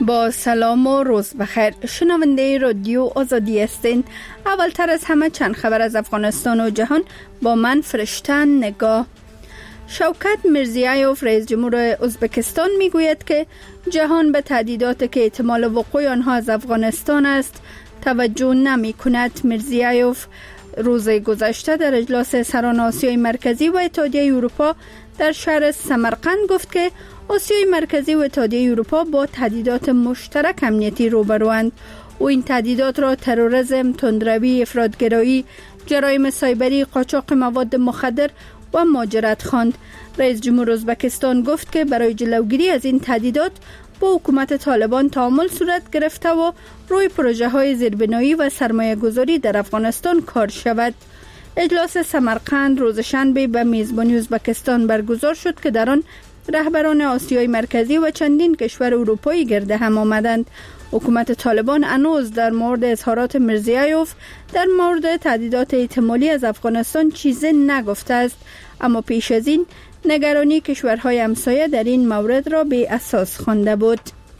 با سلام و روز بخیر. شنونده رادیو آزادی هستین. اولتر از همه چند خبر از افغانستان و جهان با من فرشته نگاه. شوکت میرزیایوف رئیس جمهور ازبکستان میگوید که جهان به تهدیداتی که احتمال وقوع آنها از افغانستان است توجه نمی کند. میرزیایوف روز گذشته در اجلاس سران آسیای مرکزی و اتحادیه اروپا در شهر سمرقند گفت که آسیای مرکزی و اتحادیه اروپا با تهدیدات مشترک امنیتی روبروند. او این تهدیدات را تروریسم، تندروی، افراطگرایی، جرایم سایبری، قاچاق مواد مخدر و مهاجرت خواند. رئیس جمهور ازبکستان گفت که برای جلوگیری از این تهدیدات با حکومت طالبان تعامل صورت گرفته و روی پروژه های زیربنایی و سرمایه گذاری در افغانستان کار شود. اجلاس سمرقند روز شنبه به میزبانی ازبکستان برگزار شد که در آن رهبران آسیای مرکزی و چندین کشور اروپایی گرد هم آمدند. حکومت طالبان هنوز در مورد اظهارات میرزیایوف در مورد تهدیدات احتمالی از افغانستان چیزی نگفته است، اما پیش از این نگرانی کشورهای همسایه در این مورد را بی اساس خوانده بود.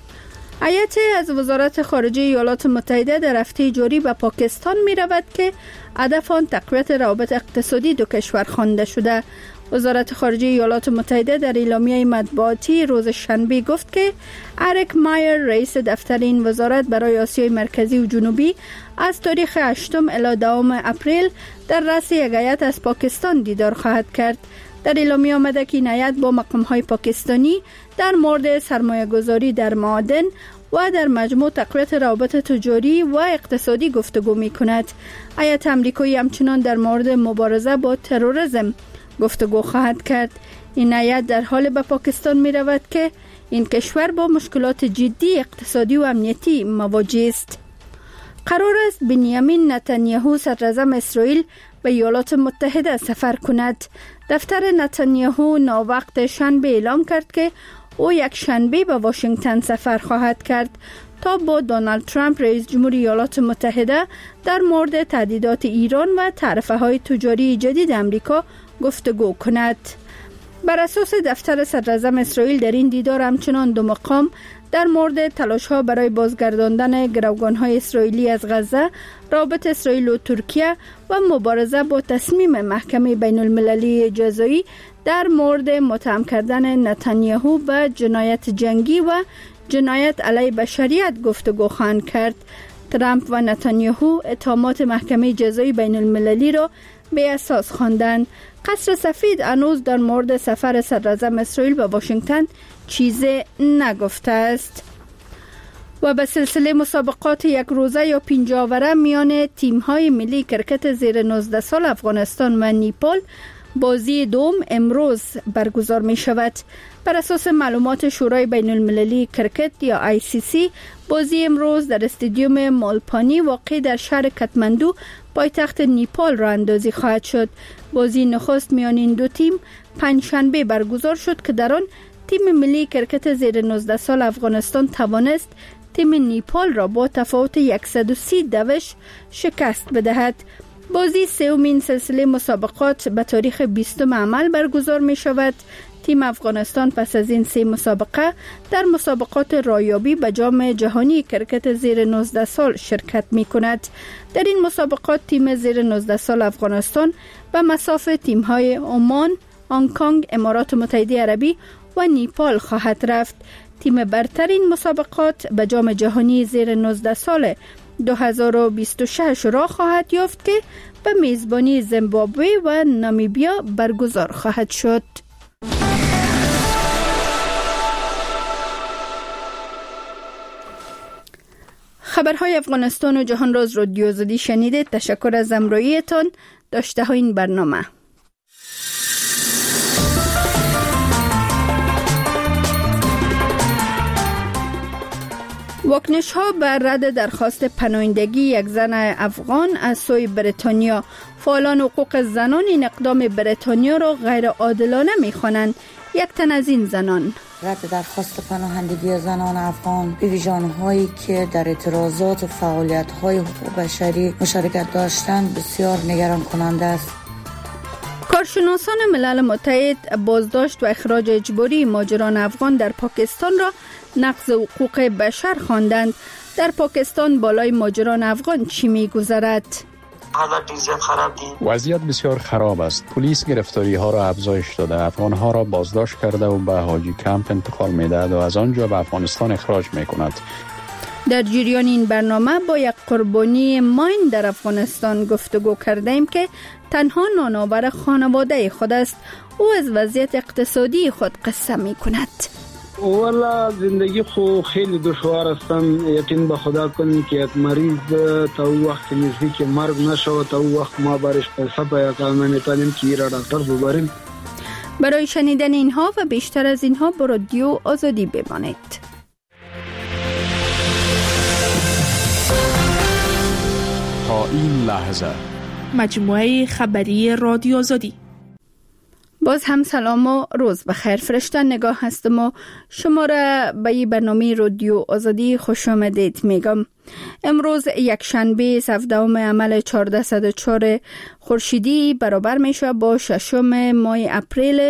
هیئت از وزارت خارجه ایالات متحده در هفته جاری به پاکستان می رود که هدف آن تقویت روابط اقتصادی دو کشور خوانده شده. وزارت خارجه ایالات متحده در اعلامیه مطبوعاتی روز شنبه گفت که اریک مایر رئیس دفتر این وزارت برای آسیای مرکزی و جنوبی از تاریخ 8 الی 2 اپریل در رأس یک هیئت از پاکستان دیدار خواهد کرد. در اعلامیه آمده که این هیئت با مقام‌های پاکستانی در مورد سرمایه‌گذاری در معادن و در مجموع تقویت روابط تجاری و اقتصادی گفتگو می‌کند. هیئت آمریکایی همچنان در مورد مبارزه با تروریسم گفتگو خواهد کرد. این هیئت در حال به پاکستان می رود که این کشور با مشکلات جدی اقتصادی و امنیتی مواجه است. قرار است بنیامین نتانیاهو صدراعظم اسرائیل به ایالات متحده سفر کند. دفتر نتانیاهو ناوقت شنبه اعلام کرد که او یک شنبه به واشنگتن سفر خواهد کرد تا با دونالد ترامپ رئیس جمهور ایالات متحده در مورد تهدیدات ایران و تعرفه های تجاری جدید آمریکا گفتگو کند. بر اساس دفتر صدراعظم اسرائیل در این دیدار همچنان دو مقام در مورد تلاش‌ها برای بازگرداندن گروگان‌های اسرائیلی از غزه، رابط اسرائیل و ترکیه و مبارزه با تصمیم محکمه بین المللی جزایی در مورد متهم کردن نتانیاهو به جنایت جنگی و جنایت علیه بشریت گفتگو خواهند کرد. ترامپ و نتانیاهو اتهامات محکمه جزایی بین المللی را به اساس خواندند. قصر سفید هنوز در مورد سفر صدراعظم اسرائیل به واشنگتن چیزی نگفته است. و به سلسله مسابقات یک روزه یا 5 آوره میان تیم‌های ملی کرکت زیر 19 سال افغانستان و نیپال بازی دوم امروز برگزار می شود. بر اساس معلومات شورای بین المللی کرکت یا ICC بازی امروز در استادیوم مالپانی واقع در شهر کاتماندو پایتخت نیپال راه اندازی خواهد شد. بازی نخست میان این دو تیم پنجشنبه برگزار شد که در آن تیم ملی کرکت زیر 19 سال افغانستان توانست تیم نیپال را با تفاوت 130 دوش شکست بدهد. بازی سومین سلسله مسابقات به تاریخ 20 عمل برگزار می شود. تیم افغانستان پس از این 3 مسابقه در مسابقات رایابی به جام جهانی کرکت زیر 19 سال شرکت می کند. در این مسابقات تیم زیر 19 سال افغانستان به مصاف تیم‌های عمان، هنگ کنگ، امارات متحده عربی و نیپال خواهد رفت. تیم برتر این مسابقات به جام جهانی زیر 19 سال 2026 را خواهد یافت که به میزبانی زیمبابوه و نامیبیا برگزار خواهد شد. خبرهای افغانستان و جهان را از رادیو آزادی شنیدید. تشکر از همراهیتان. داشته های این برنامه. واکنش ها بر رد درخواست پناهندگی یک زن افغان از سوی بریتانیا. فعالان حقوق زنان این اقدام بریتانیا را غیر عادلانه می‌خوانند. یک تن از این زنان رد درخواست پناهندگی زنان افغان به ویژه آنهایی که در اعتراضات و فعالیت‌های حقوق بشری مشارکت داشتند بسیار نگران کننده است. کارشناسان ملل متحد بازداشت و اخراج اجباری مهاجران افغان در پاکستان را نقض حقوق بشر خواندند. در پاکستان بالای مهاجران افغان چی می‌گذرد؟ وضعیت بسیار خراب است. پلیس گرفتاری ها را افزایش داده، افغان ها را بازداشت کرده و به حاجی کمپ انتقال می‌دهد و از آنجا به افغانستان اخراج می‌کند. در جریان این برنامه با یک قربانی ماین در افغانستان گفتگو کردیم که تنها نانآور خانواده خود است. او از وضعیت اقتصادی خود قصه می کند. والا زندگی خو خیلی دشوار استم. یقین به خدا کنیم که یک مریض تا او وقت نزدیک مرگ نشود، تا او وقت ما برش پیسه پیدا نمیتونیم که را دکتر ببریم. برای شنیدن اینها و بیشتر از اینها با رادیو آزادی بمانید. تا این لحظه مجموعه خبری رادیو آزادی. باز هم سلام و روز بخیر. فرشته نگاه هستم و شما را به این برنامه رادیو آزادی خوش آمدید میگم. امروز یک شنبه 17 عمل 1404 خورشیدی برابر میشه با 6 ماه اپریل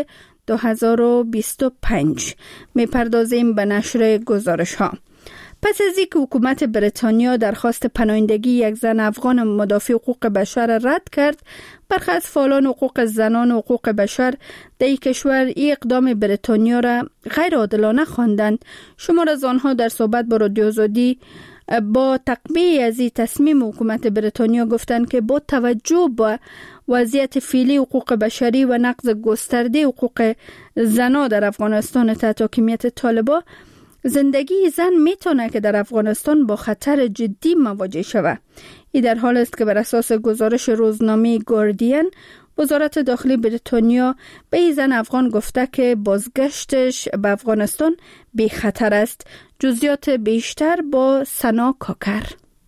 2025. میپردازیم به نشر گزارش ها. پس از اینکه حکومت بریتانیا درخواست پناهندگی یک زن افغان مدافع حقوق بشر رد کرد، برخی از فعالان حقوق زنان و حقوق بشر در این کشور این اقدام بریتانیا را غیر عادلانه خواندند. شمار از آنها در صحبت با رادیو آزادی با تقبیه از این تصمیم حکومت بریتانیا گفتند که با توجه به وضعیت فعلی حقوق بشری و نقض گسترده حقوق زنان در افغانستان تحت حاکمیت طالبان، زندگی زن میتونه که در افغانستان با خطر جدی مواجه شود. این در حال است که بر اساس گزارش روزنامه گاردین، وزارت داخلی بریتانیا به این زن افغان گفته که بازگشتش به افغانستان بی خطر است. جزئیات بیشتر با سنا کاکر.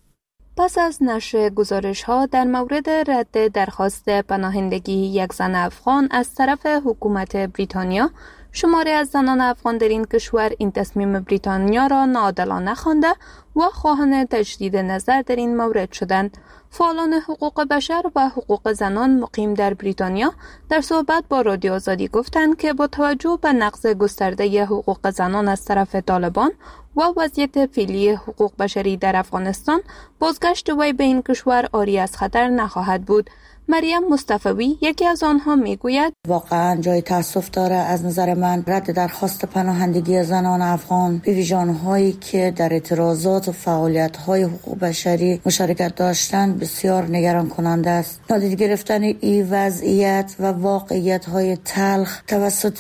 پس از نشر گزارش‌ها در مورد رد درخواست پناهندگی یک زن افغان از طرف حکومت بریتانیا، شماری از زنان افغان در این کشور این تصمیم بریتانیا را ناعادلانه خوانده و خواهان تجدید نظر در این مورد شدند. فعالان حقوق بشر و حقوق زنان مقیم در بریتانیا در صحبت با رادیو آزادی گفتند که با توجه به نقض گسترده حقوق زنان از طرف طالبان و وضعیت فعلی حقوق بشری در افغانستان، بازگشت وی به این کشور عاری از خطر نخواهد بود. مریم مصطفی یکی از آنها میگوید واقعا جای تاسف داره از نظر من رد درخواست پناهندگی زنان افغان به ویژه آنهایی که در اعتراضات و فعالیت‌های حقوق بشری مشارکت داشتند بسیار نگران کننده است. نادیده گرفتن این وضعیت و واقعیت‌های تلخ توسط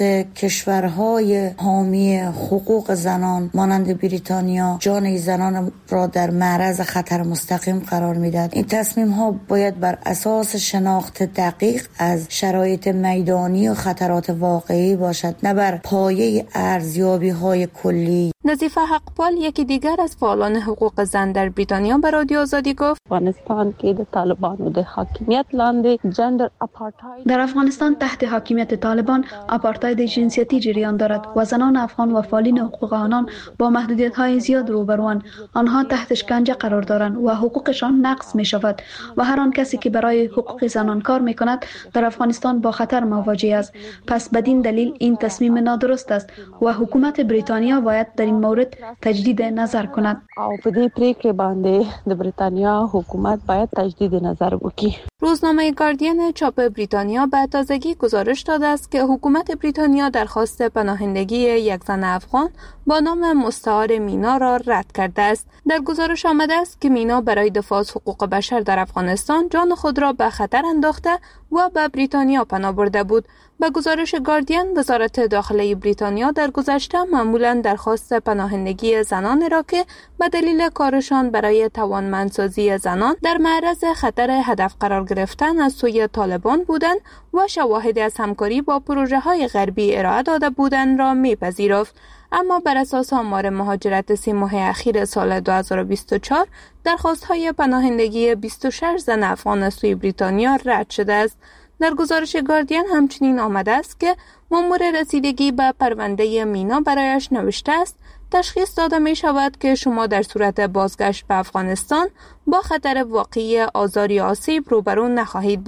کشورهای حامی حقوق زنان مانند بریتانیا جان زنان را در معرض خطر مستقیم قرار می‌دهد. این تصمیم‌ها باید بر اساس شناخت دقیق از شرایط میدانی و خطرات واقعی باشد، نه بر پایه ارزیابی‌های کلی. نظیفه حقپال یکی دیگر از فعالان حقوق زن در بریتانیا به رادیو آزادی گفت افغانستان که د طالبانو د حاکمیت لاندې جندر اپارتاید در افغانستان تحت حاکمیت طالبان اپارتاید جنسیتی جریان دارد و زنان افغان و فعالین حقوق آنان با محدودیت‌های زیاد روبروان. آنها تحت شکنجه قرار دارند و حقوقشان نقض می‌شود و هر آن کسی که برای حقوق زنان کار می‌کند در افغانستان با خطر مواجه است. پس بدین دلیل این تصمیم نادرست است و حکومت بریتانیا باید در این مورد تجدید نظر کند. او په دې پریکړه باندې د بریتانیا حکومت باید تجدید نظر وکړي. روزنامه گاردین چاپ بریتانیا به تازگی گزارش داده است که حکومت بریتانیا درخواست پناهندگی یک زن افغان با نام مستعار مینا را رد کرده است. در گزارش آمده است که مینا برای دفاع از حقوق بشر در افغانستان جان خود را به خطر انداخته و به بریتانیا پناه برده بود. به گزارش گاردین، وزارت داخلی بریتانیا در گذشته معمولاً درخواست پناهندگی زنان را که به دلیل کارشان برای توانمندسازی زنان در معرض خطر هدف قرار گرفتن از سوی طالبان بودند و شواهدی از همکاری با پروژه‌های غربی ارائه داده بودند را می‌پذیرفت. اما بر اساس آمار مهاجرت 3 ماه اخیر سال 2024 درخواست‌های پناهندگی 26 زن افغان از سوی بریتانیا رد شده است. در گزارش گاردین همچنین آمده است که مأمور رسیدگی به پرونده مینا برایش نوشته است تشخیص داده می شود که شما در صورت بازگشت به افغانستان با خطر واقعی آزار یا آسیب روبرو نخواهید بود.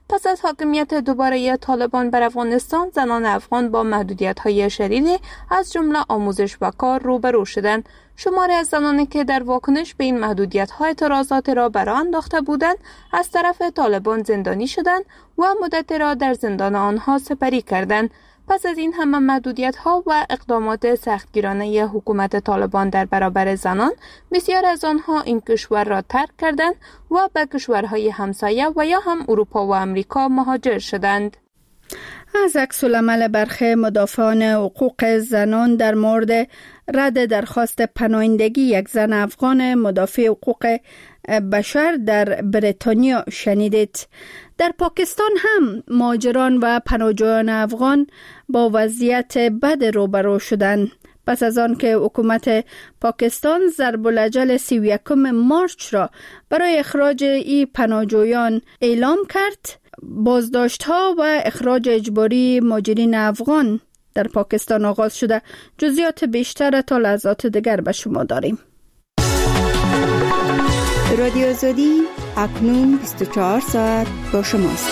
پس از حاکمیت دوباره طالبان بر افغانستان، زنان افغان با محدودیت‌های شدیدی از جمله آموزش و کار روبرو شدند. شماری از زنانی که در واکنش به این محدودیت‌ها اعتراضات را برآ انداخته بودند، از طرف طالبان زندانی شدند و مدت را در زندان آنها سپری کردند. پس از این همه محدودیت‌ها و اقدامات سختگیرانه حکومت طالبان در برابر زنان، بسیار از آنها این کشور را ترک کردند و به کشورهای همسایه و یا هم اروپا و امریکا مهاجر شدند. از عکس‌العمل برخی مدافعان حقوق زنان در مورد رد درخواست پناهندگی یک زن افغان مدافع حقوق بشر در بریتانیا شنیدید. در پاکستان هم مهاجران و پناهجویان افغان با وضعیت بد روبرو شدند. پس از آن که حکومت پاکستان ضرب الاجل 31 مارچ را برای اخراج این پناهجویان اعلام کرد، بازداشت‌ها و اخراج اجباری مهاجرین افغان در پاکستان آغاز شده. جزئیات بیشتر تا لحظات دیگر به شما داریم. رادیو آزادی اکنون 24 ساعت با شماست.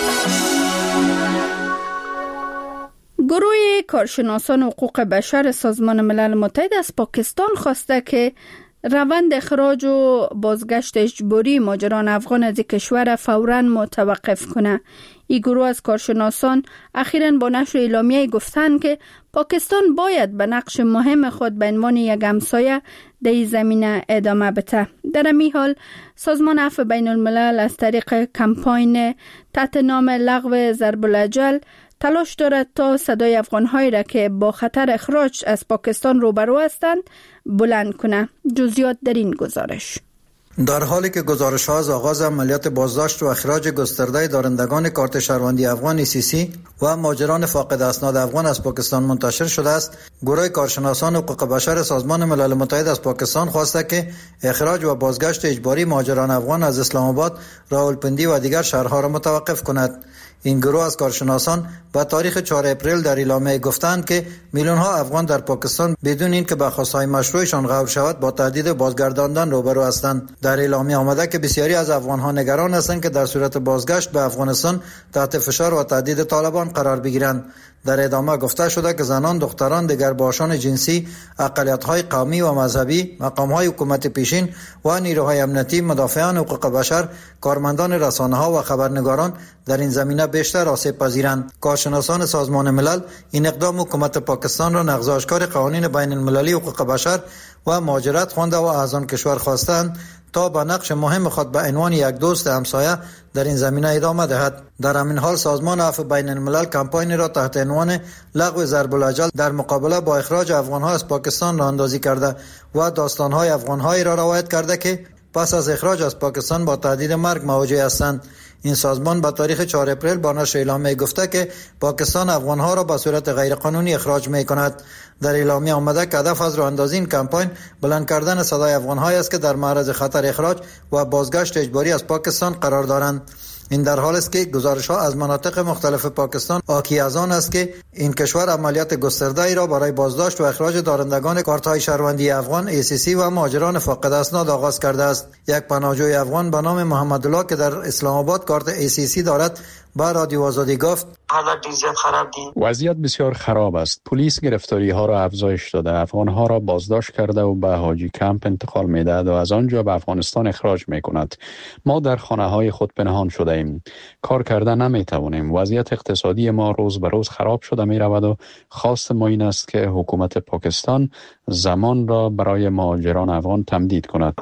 گروه کارشناسان حقوق بشر سازمان ملل متحد از پاکستان خواسته که روند اخراج و بازگشت اجباری مهاجران افغان از کشور فوراً متوقف کنه. این گروه از کارشناسان اخیراً با نشر اعلامیه گفتند که پاکستان باید به نقش مهم خود به عنوان یک همسایه در این زمینه ادامه بده. در این حال سازمان عفو بین الملل از طریق کمپاین تحت نام لغو ضرب الاجل تلاش دارد تا صدای افغان‌هایی را که با خطر اخراج از پاکستان روبرو هستند بلند کنه. جزئیات در این گزارش. در حالی که گزارش‌ها از آغاز عملیات بازداشت و اخراج گسترده دارندگان کارت شهروندی افغان ECC و مهاجران فاقد اسناد افغان از پاکستان منتشر شده است، گروه کارشناسان حقوق بشر سازمان ملل متحد از پاکستان خواسته که اخراج و بازگشت اجباری مهاجران افغان از اسلام آباد، راولپندی و دیگر شهرها را متوقف کند. این گروه از کارشناسان با تاریخ 4 اپریل در اعلامیه گفتند که میلیون‌ها افغان در پاکستان بدون اینکه به خواستهای مشروعشان قبول شود با تهدید بازگرداندن روبرو هستند. در اعلامیه آمده که بسیاری از افغان‌ها نگران هستند که در صورت بازگشت به افغانستان تحت فشار و تهدید طالبان قرار بگیرند. در ادامه گفته شده که زنان، دختران، دگرباشان جنسی، اقلیت‌های قومی و مذهبی، مقام‌های حکومت پیشین و نیروهای امنیتی، مدافعان حقوق بشر، کارمندان رسانه‌ها و خبرنگاران در این زمینه بیشتر آسیب پذیرند. کارشناسان سازمان ملل این اقدام حکومت پاکستان را نقض‌آشکار قوانین بین المللی حقوق بشر و مهاجرت خوانده و از آن کشور خواستند تا به نقش مهم خود به عنوان یک دوست همسایه در این زمینه ادامه دهد. در همین حال سازمان عفو بین الملل کمپاین را تحت عنوان لغو ضرب الاجل در مقابله با اخراج افغان‌ها از پاکستان راه اندازی کرده و داستان‌های افغان‌هایی را روایت کرده که پس از اخراج از پاکستان با تهدید مرگ مواجه هستند. این سازمان با تاریخ 4 اپریل با نشر اعلامیه گفته که پاکستان افغان‌ها را به صورت غیرقانونی اخراج می‌کند. در اعلامیه آمده که هدف از راه اندازی این کمپاین بلند کردن صدای افغان‌هایی است که در معرض خطر اخراج و بازگشت اجباری از پاکستان قرار دارند. این در حال است که گزارش‌ها از مناطق مختلف پاکستان حاکی از آن است که این کشور عملیات گسترده‌ای را برای بازداشت و اخراج دارندگان کارت‌های شهروندی افغان ECC و مهاجران فاقد اسناد آغاز کرده است. یک پناهجوی افغان به نام محمدالله که در اسلام آباد کارت ECC دارد با رادیو آزادی گفت حالت بسیار خراب دی. وضعیت بسیار خراب است. پلیس گرفتاری ها را افزایش داده، افغان ها را بازداشت کرده و به حاجی کمپ انتقال می‌دهد و از آنجا به افغانستان اخراج می‌کند. ما در خانه های خود پنهان شده ایم. کار کرده نمی‌توانیم. وضعیت اقتصادی ما روز به روز خراب شده می‌رود و خواست ما این است که حکومت پاکستان زمان را برای مهاجران افغان تمدید کند.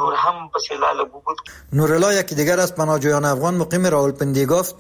نورالله یکی دیگر از پناهجویان افغان مقیم راولپندی گفت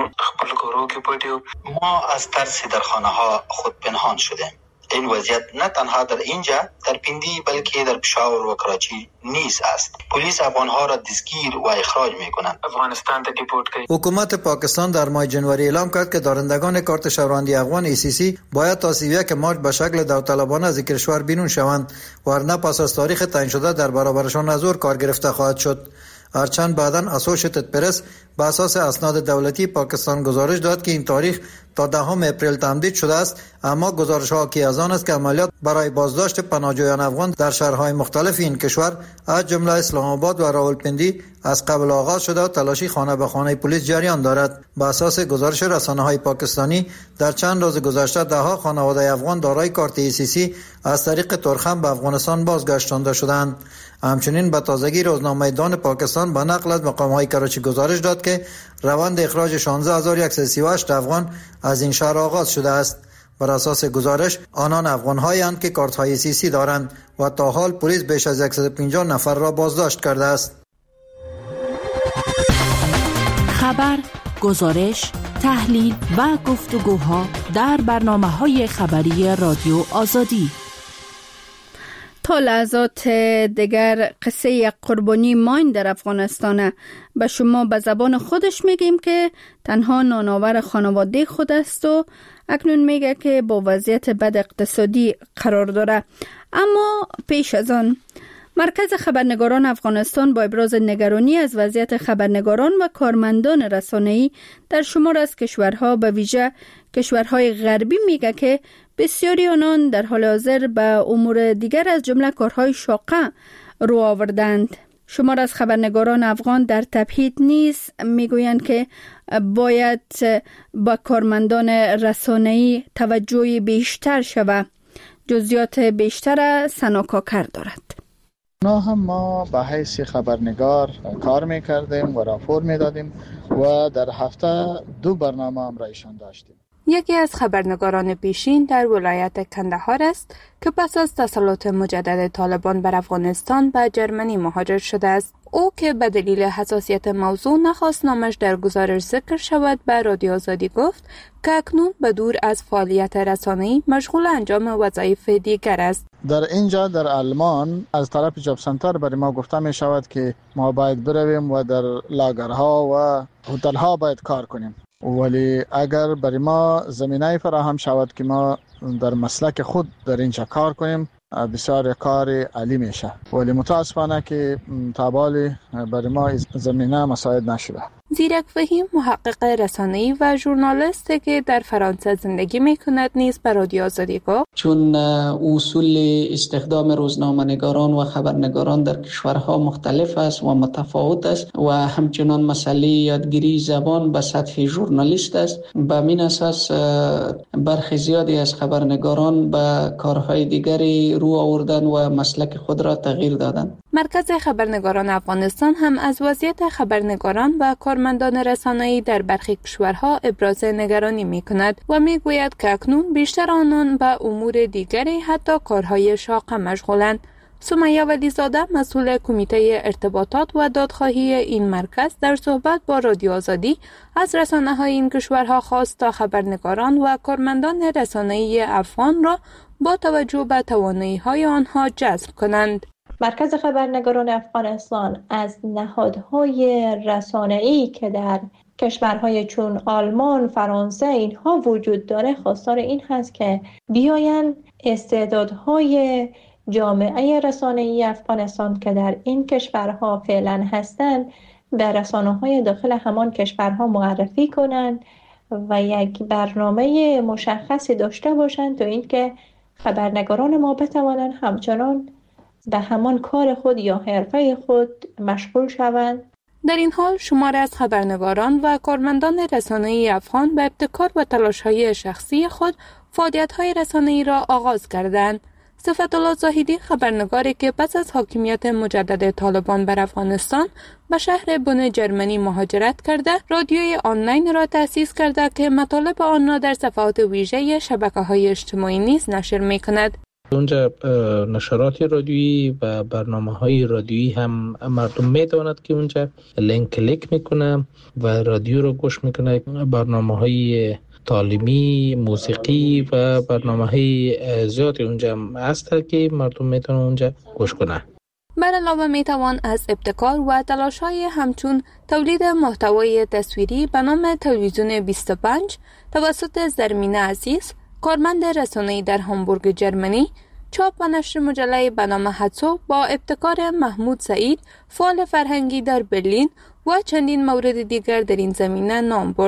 ما از ترس در خانه ها خود پنهان شدیم. این وضعیت نه تنها در اینجا در پندی بلکه در پشاور و کراچی نیز است. پلیس افغان‌ها را دستگیر و اخراج می‌کنند. افغانستان ته دیپورت کوي. حکومت پاکستان در ماه جنوری اعلام کرد که دارندگان کارت شهروندی افغان ECC باید تا 31 مارچ به شکل داوطلبانه از کشور بیرون شوند، ورنه پس از تاریخ تعیین شده در برابرشان از کار گرفته خواهد شد. هرچند بعداً اسوشیتد پرس به اساس اسناد دولتی پاکستان گزارش داد که این تاریخ تا 10 اپریل تمدید شده است، اما گزارش ها حاکی از آن است که عملیات برای بازداشت پناهجویان افغان در شهرهای مختلف این کشور از جمله اسلام آباد و راولپندی از قبل آغاز شده و تلاشی خانه به خانه پلیس جریان دارد. به اساس گزارش رسانه‌های پاکستانی در چند روز گذشته 10 خانواده افغان دارای کارت ایسیسی از طریق ترخم به افغانستان بازگردانده شدند. همچنین به تازگی روزنامه دان پاکستان به نقل از مقام‌های کراچی گزارش داد که روند اخراج 16138 افغان از این شهر آغاز شده است. بر اساس گزارش آنان افغان‌هایند که کارت‌های ایسیسی دارند و تا حال پلیس بیش از 150 نفر را بازداشت کرده است. خبر، گزارش، تحلیل و گفتگوها در برنامه‌های خبری رادیو آزادی. تا لحظات دیگر قصه یک قربانی ماین در افغانستان به شما به زبان خودش میگیم که تنها نانآور خانواده خود است و اکنون میگه که با وضعیت بد اقتصادی قرار داره. اما پیش از آن مرکز خبرنگاران افغانستان با ابراز نگرانی از وضعیت خبرنگاران و کارمندان رسانه‌ای در شمار از کشورها به ویژه کشورهای غربی میگه که بسیاری آنان در حال حاضر به امور دیگر از جمله کارهای شاقه رو آوردند. شمار از خبرنگاران افغان در تبعید نیز میگویند که باید با کارمندان رسانه‌ای توجه بیشتر شود. جزئیات بیشتر سنا کاکر دارد. ما به حیث خبرنگار کار میکردیم و راپور میدادیم و در هفته 2 برنامه هم را ایشان داشتیم. یکی از خبرنگاران پیشین در ولایت کندهار است که پس از تسلط مجدد طالبان بر افغانستان به جرمنی مهاجر شده است. او که به دلیل حساسیت موضوع نخواست نامش در گزارش ذکر شود به رادیو آزادی گفت که اکنون به دور از فعالیت رسانه‌ای مشغول انجام وظایف دیگر است. در اینجا در آلمان از طرف جاب سنتر برای ما گفته می شود که ما باید برویم و در لاگرها و هتل‌ها باید کار کنیم، ولی اگر برای ما زمینه فراهم شود که ما در مسلک خود در اینجا کار کنیم بسیار کار عالی میشه، ولی متاسفانه که تابالی برای ما زمینه مساعد نشده. زیرک فهیم محقق رسانه‌ای و ژورنالیست که در فرانسه زندگی میکند نیز به رادیو آزادی گفت چون اصول استخدام روزنامه‌نگاران و خبرنگاران در کشورها مختلف است و متفاوت است و همچنان مسئله یادگیری زبان به سطح ژورنالیست است، به این اساس برخی زیادی از خبرنگاران به کارهای دیگری رو آوردن و مسلک خود را تغییر دادند. مرکز خبرنگاران افغانستان هم از وضعیت خبرنگاران و کارمندان رسانه‌ای در برخی کشورها ابراز نگرانی می‌کند و می‌گوید که اکنون بیشتر آنان به امور دیگری حتی کارهای شاق مشغولند. سمیه ولیزاده مسئول کمیته ارتباطات و دادخواهی این مرکز در صحبت با رادیو آزادی از رسانه‌های این کشورها خواست تا خبرنگاران و کارمندان رسانه‌ای افغان را با توجه به توانایی‌های آنها جذب کنند. مرکز خبرنگاران افغانستان از نهادهای رسانه‌ای که در کشورهای چون آلمان، فرانسه اینها وجود داره خواستار این هست که بیاین استعدادهای جامعه رسانه‌ای افغانستان که در این کشورها فعلا هستند به رسانه‌های داخل همان کشورها معرفی کنند و یک برنامه مشخصی داشته باشند تا اینکه خبرنگاران ما بتوانند همچنان به همان کار خود یا حرفه خود مشغول شوند. در این حال شمار از خبرنگاران و کارمندان رسانه‌ای افغان به ابتکار و تلاش‌های شخصی خود فعالیت‌های رسانه‌ای را آغاز کردند. صفت‌الله زاهدی خبرنگاری که پس از حاکمیت مجدد طالبان بر افغانستان به شهر بن جرمنی مهاجرت کرده، رادیوی آنلاین را تأسیس کرده که مطالب آن را در صفحات ویژه شبکه‌های اجتماعی نیز نشر می‌کند. اونجا نشرات رادیویی و برنامه‌های رادیویی هم مردم می‌داند که اونجا لینک کلیک میکنه و رادیو رو گوش میکنه. برنامه‌های تعلیمی، موسیقی و برنامه‌های زیادی اونجا هست که مردم میتونن اونجا گوش کنه. بر علاوه میتوان از ابتکار و تلاش‌های همچون تولید محتوای تصویری به نام تلویزیون 25 توسط زرمینه عزیز، کارمند رسانه‌ای در هامبورگ جرمنی، چاپ و نشر مجله به نام هاتسو با ابتکار محمود سعید، فعال فرهنگی در برلین و چندین مورد دیگر در این زمینه نام برد.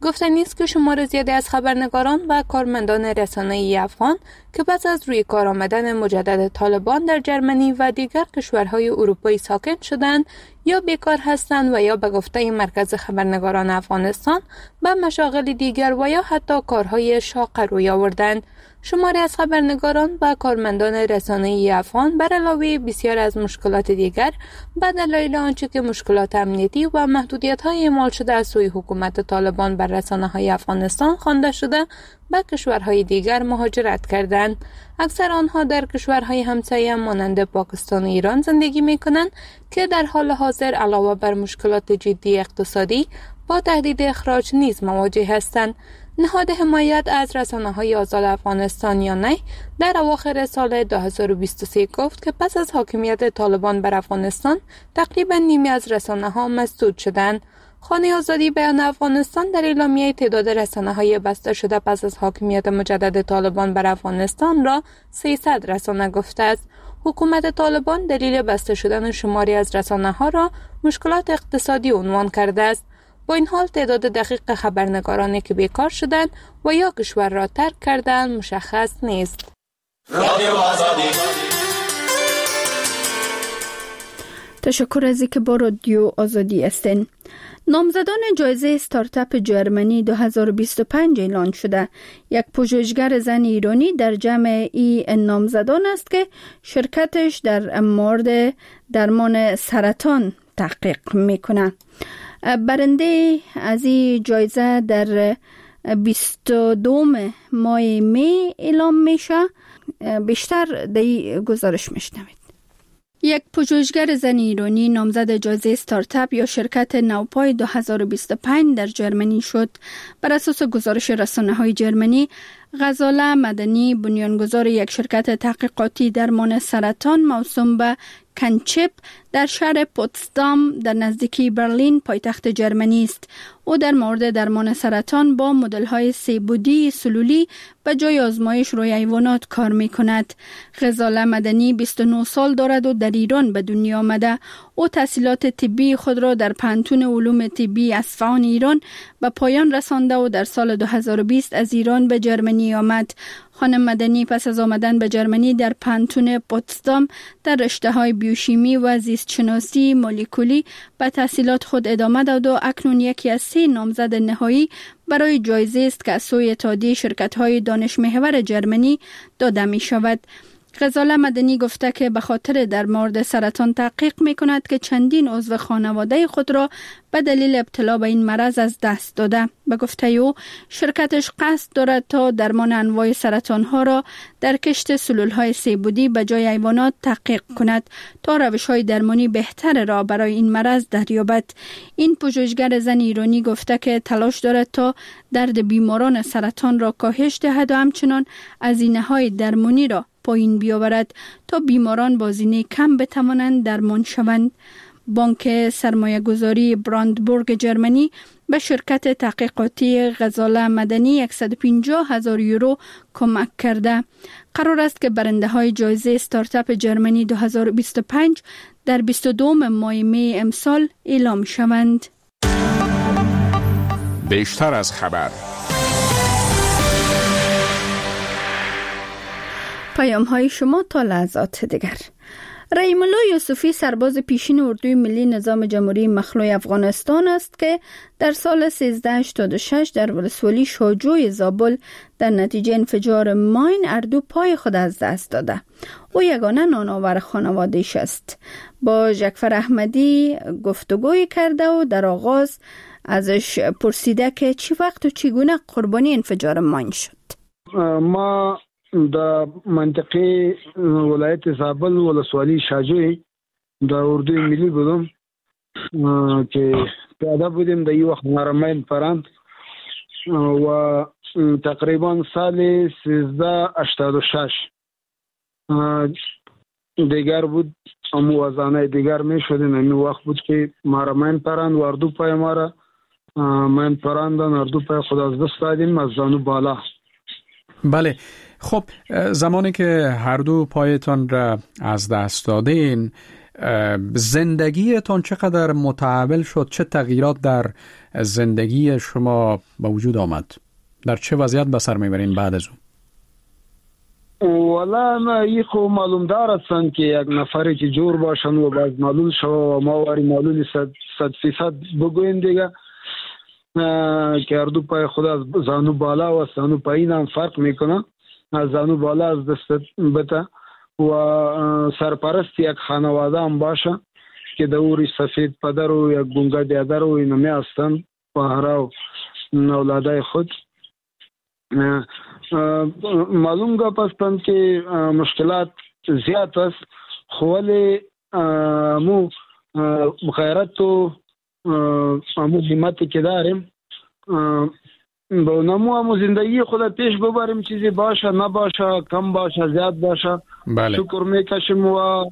گفتنی است که شمار زیادی از خبرنگاران و کارمندان رسانه‌ای افغان که پس از روی کار آمدن مجدد طالبان در جرمنی و دیگر کشورهای اروپایی ساکن شدند یا بیکار هستند و یا به گفته مرکز خبرنگاران افغانستان به مشاغل دیگر و یا حتی کارهای شاق روی آوردند. شماری از خبرنگاران و کارمندان رسانه‌ای افغان بر علاوه بسیار از مشکلات دیگر به دلایل آنچه که مشکلات امنیتی و محدودیت‌های اعمال شده از سوی حکومت طالبان بر رسانه‌های افغانستان خوانده شده به کشورهای دیگر مهاجرت کردند. اکثر آنها در کشورهای همسایه مانند پاکستان و ایران زندگی می‌کنند که در حال حاضر علاوه بر مشکلات جدی اقتصادی با تهدید اخراج نیز مواجه هستند. نهاد حمایت از رسانه‌های آزاد افغانستان یا نی در اواخر سال 2023 گفت که پس از حاکمیت طالبان بر افغانستان تقریبا نیمی از رسانه‌ها مسدود شدند. خانه آزادی بیان افغانستان در اعلامیه تعداد رسانه‌های بسته شده پس از حاکمیت مجدد طالبان بر افغانستان را 300 رسانه گفته است. حکومت طالبان دلیل بسته شدن شماری از رسانه‌ها را مشکلات اقتصادی عنوان کرده است. با این حال تعداد دقیق خبرنگارانی که بیکار شدند و یا کشور را ترک کردند مشخص نیست. تشکر از اینکه با رادیو آزادی هستین. نامزدان جایزه استارتاپ جرمنی 2025 اعلان شده. یک پژوهشگر زن ایرانی در جمع این نامزدان است که شرکتش در مورد درمان سرطان تحقیق میکنه. برنده از این جایزه در 22 ماه می اعلام میشه. بیشتر در این گزارش میشنوید. یک پژوهشگر زن ایرانی نامزد جایزه استارتاپ یا شرکت نوپای 2025 در جرمنی شد. بر اساس گزارش رسانه‌های جرمنی، غزاله مدنی بنیانگذار یک شرکت تحقیقاتی درمان سرطان موسوم به کنچپ در شهر پوتسدام در نزدیکی برلین پایتخت جرمنی است. او در مورد درمان سرطان با مدل‌های سه‌بعدی سلولی به جای آزمایش روی حیوانات کار می‌کند. غزاله مدنی 29 سال دارد و در ایران به دنیا آمده. او تحصیلات طبی خود را در پانتون علوم طبی اصفهان ایران به پایان رسانده و در سال 2020 از ایران به جرمنی آمد. خانم مدنی پس از آمدن به جرمنی در پانتون پوتسدام در رشته‌های بیوشیمی و زیست شناسی مولکولی به تحصیلات خود ادامه داد و اکنون یکی از 3 نامزد نهایی برای جایزه است که از سوی اتحادیه شرکت‌های دانش محور جرمنی داده می شود. غزاله مدنی گفته که به خاطر در مورد سرطان تحقیق می کند که چندین عضو خانواده خود را به دلیل ابتلا به این مرض از دست داده. به گفته او شرکتش قصد دارد تا درمان انواع سرطان ها را در کشت سلول های سه‌بعدی به جای حیوانات تحقیق کند تا روش های درمانی بهتر را برای این مرض دریابد. این پژوهشگر زن ایرانی گفته که تلاش دارد تا درد بیماران سرطان را کاهش دهد و همچنان هزینه های درمانی را پایین بیاورد تا بیماران با هزینه کم بتوانند درمان شوند. بانک سرمایه گذاری براندبورگ جرمنی به شرکت تحقیقاتی غزاله مدنی 150,000 یورو کمک کرده. قرار است که برنده های جایزه استارتاپ جرمنی 2025 در 22 ماه می امسال اعلام شوند. بیشتر از خبر. پیام های شما تا لحظات دیگر. رحیم الله یوسفی سرباز پیشین اردوی ملی نظام جمهوری مخلوع افغانستان است که در سال 1386 در ولسوالی شاجوی زابل در نتیجه انفجار ماین اردو پای خود از دست داده. او یگانه نانآور خانواده‌اش است. با جعفر احمدی گفتگوی کرده و در آغاز ازش پرسیده که چی وقت و چگونه قربانی انفجار ماین شد. ما د منطقه ولایت زابل ولسوالی شاجوی د اردوی ملی بودم که پیاده بودیم در یه وقت مرمین پرند و تقریبا سال 1386 دیگر بود موازنه دیگر می شدیم. این وقت بود که مرمین پرند و اردو پای ما را من پراندن، اردو پای خود از دست دادیم از زانو بالا. بله، خب زمانی که هر دو پایتان را از دست دادین زندگیتان چقدر متحول شد؟ چه تغییرات در زندگی شما به وجود آمد؟ در چه وضعیت به سر میبرین بعد از اون؟ والا ما خو معلوم دار هستن که یک نفری که جور باشن و باز معلول شو و ما واری معلولی 100% بگوین دیگه که اردو پای خود از زانو بالا و زانو پایین هم فرق میکنه. از زانو بالا از دست بته و سرپرست یک خانواده هم باشه که دوری سفید پدر و یک گونگا دیادر و اینمی هستن پاهرا و اولادای خود. معلوم گپ هستند که مشکلات زیاد است، ولی مو غیرت و مو همتی که داریم با نمو زندگی خود پیش ببریم، چیزی باشه نباشه، کم باشه زیاد باشه، شکر میکشیم و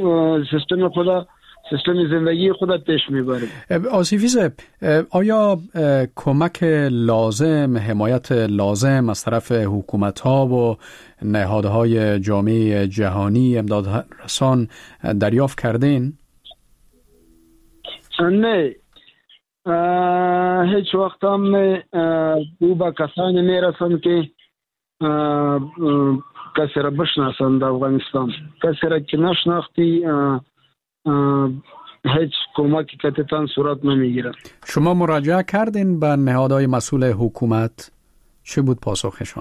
سیستم زندگی خود پیش میبریم. آصفی صاحب، آیا کمک لازم، حمایت لازم از طرف حکومت ها و نهادهای جامعه جهانی امداد رسان دریافت کردین؟ نه، هیچ وقت هم او با کسانی میرسن که کسی را بشناسن در افغانستان. کسی را که نشناختی هیچ کمکی کتتان صورت نمیگیره. شما مراجعه کردین به نهادهای مسئول حکومت؟ چه بود پاسخشان؟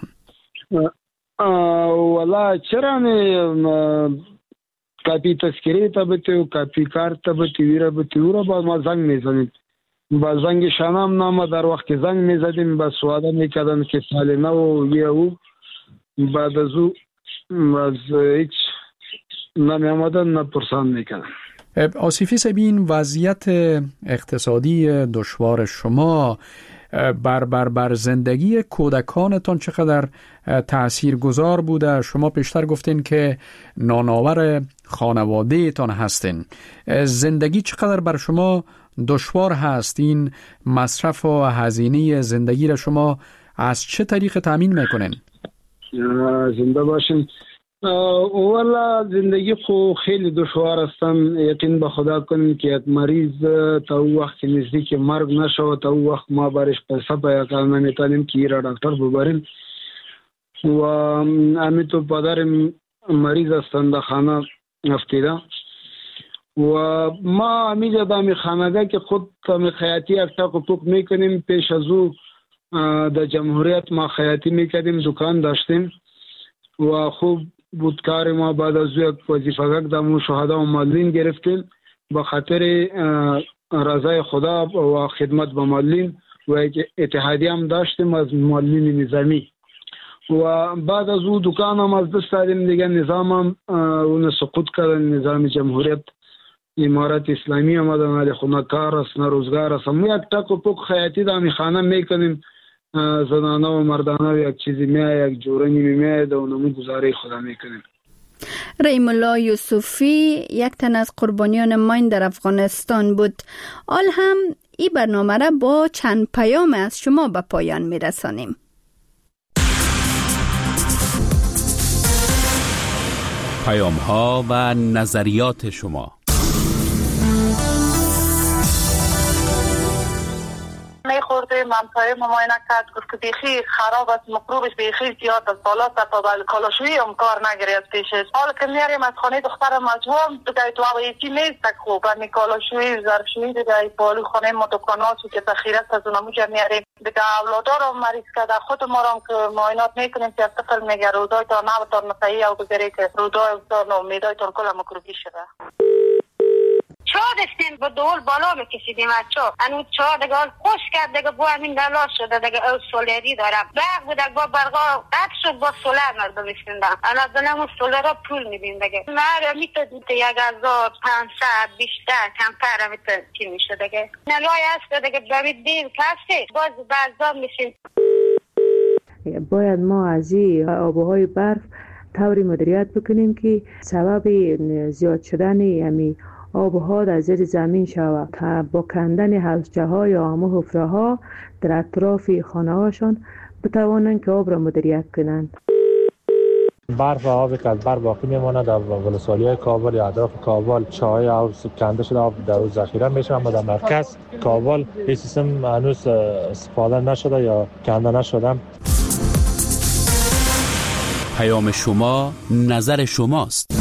والا چرا نه، کپی تذکری تبتی و کپی کارت تبتی ویره بتی او را با ما زنگ میزنید. با زنگ شانم نامه در وقت زنگ میزدیم با سواده میکردن که سال نو یه او بعد از او از هیچ نمی آمدن نپرسان میکردن. آصفی صاحب، این وضعیت اقتصادی دشوار شما بر زندگی کودکانتان چقدر تاثیرگذار بوده؟ شما پیشتر گفتین که نانآور خانواده تان هستین. زندگی چقدر بر شما دشوار هست؟ این مصرف و هزینه زندگی را شما از چه طریق تامین میکنین؟ زنده باشین. والا زندگی خو خیلی دشوار هستن. یقین به خدا کنیم که یک مریض تا او وقت نزدیک مرگ نشود، تا او وقت ما برش پیسه پیدا نمیتونیم که ایرا دکتر ببریم. و امی تو پدر مریض هستن در خانه افتیده و ما امیجا دامی خانگاه که خود تامی خیاطی اکتا حقوق میکنیم. پیش از او در جمهوریت ما خیاطی میکردیم، دکان داشتیم و خوب بود کار ما. بعد از او یک وظیفه‌گک دامو شهدا و معلولین گرفتیم به خاطر رضای خدا و خدمت به معلولین و یک اتحادیه هم داشتیم از معلولین نظامی. و بعد از او دکان هم از دست دادیم دیگه. نظام هم اون سقوط کردن، نظام جمهوریت امارت اسلامی آمدن، علی خونه کار است، نه روزگار است. ما یک تک و پک خیاطی دامی خانه میکنیم، زنانه و مردانه و یک چیزی میاد، یک جورنی میاد و نمو گزاره خدا میکنیم. رحیم الله یوسفی یک تن از قربانیان ماین در افغانستان بود. آل هم این برنامه را با چند پیام از شما به پایان میرسانیم. پیام ها و نظریات شما. خورده منطقه مماینه کرد، گفت که بیخی خراب است، مکروبش بیخی زیاد است، بالا تا بل کالاشویی هم کار نگیرد پیشش. حالا که میاریم از خانه دختر مجموعه دیگه تو هواییتی نیست خوب، همین کالاشویی ظرفشویی دیگه بالو خانه ما دکاناتو که تخیرت از اونموجه میاریم دیگه. اولادار هم مریض کرده، خود ما هم که معاینات میکنیم که استقل میگه رودایتان نبتان مسیحی او بگیری که رودای افتان و میدایتان کل مکروبی شده. چا دستیم با دول بالا بکشیدیم از چا انو چا دیگه خوش کرد دیگه با همین دلاش شده دیگه او سولری دارم برق بود با برقا قطع شد با سولر مردم میشوندن الان دلمو سولر پول میدیم دیگه مره میتونید 1500 بیشتر کمتر میتونید چی میشه دیگه نلای هست دیگه برید دیر کسی باز بعضا میشین. باید ما از این آبوهای برف طوری مدیریت بکنیم که سبب زیاد شدن همی آبها در زیر زمین شود تا با کندن حوضچه ها یا آمو حفره ها در اطراف خانه هاشان بتوانند که آب را مدیریت کنند. برف و آبی که از بر باقی میمونه در ولسوالی‌های کابل یا اطراف کابل، چاهای آب کنده شده، آب در روز ذخیره میشه، اما در مرکز کابل این سیستم هنوز استفاده نشده یا کنده نشده. پیام شما، نظر شماست.